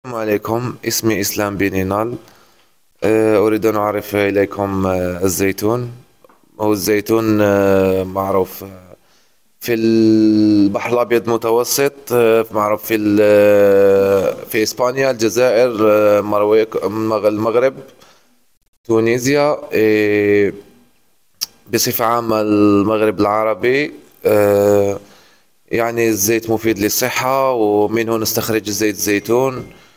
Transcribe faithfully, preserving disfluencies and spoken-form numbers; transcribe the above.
السلام عليكم، اسمي إسلام بن نينال. آه، أريد أن أعرف إليكم آه، الزيتون. هو الزيتون آه، معروف آه، في البحر الأبيض المتوسط، آه، معروف في ال- آه، في إسبانيا، الجزائر، آه، مرويك- المغ- المغرب، تونسيا، آه، بصفة عامة المغرب العربي. آه، يعني الزيت مفيد للصحة، ومنه نستخرج زيت الزيتون.